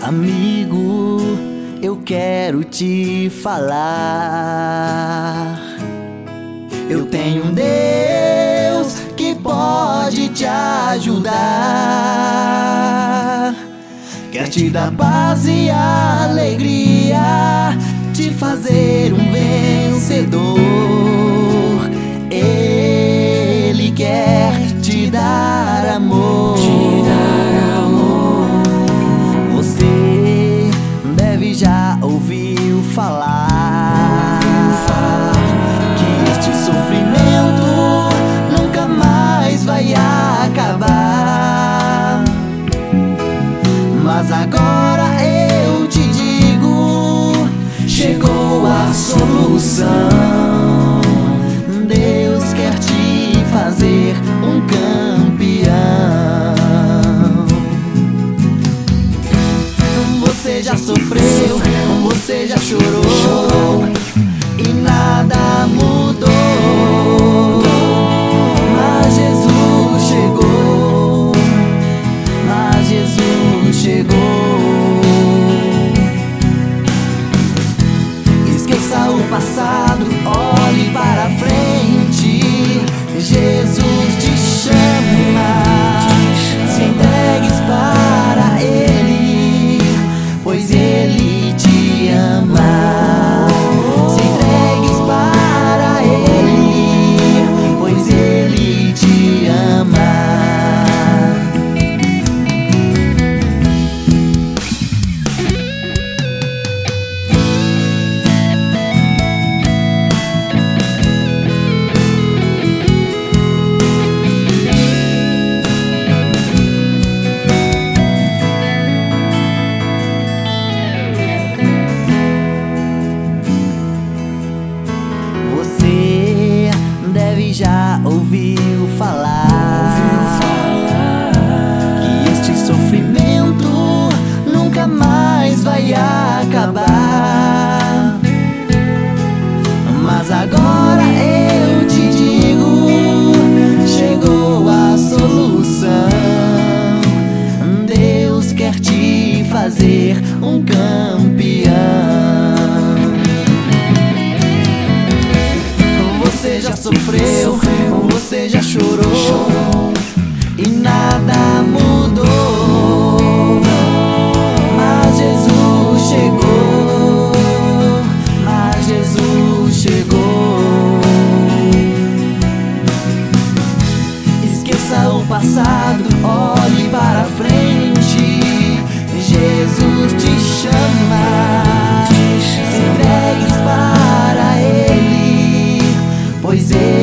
Amigo, eu quero te falar. Eu tenho um Deus que pode te ajudar. Quer te dar paz e alegria, te fazer um vencedor. Ele quer te dar amor. Você deve já ouviu falar que este sofrimento nunca mais vai acabar. Mas agora eu te digo, chegou a solução. Deus quer te fazer um campeão. Você já sofreu, você já chorou e nada mudou. Mas Jesus chegou, mas Jesus chegou. Esqueça o passado, olhe para a frente. Jesus te chama, se entregues para Ele, pois Ele te ama. Se entregues para Ele, pois Ele te ama. Você deve já ouviu falar que este sofrimento nunca mais vai acabar. Mas agora eu te digo, chegou a solução. Deus quer te fazer um campeão. Você já sofreu, você já chorou e nada mudou. Mas Jesus chegou, mas Jesus chegou. Esqueça o passado, olhe para a frente. Jesus te chama, se entregues para Ele, pois Ele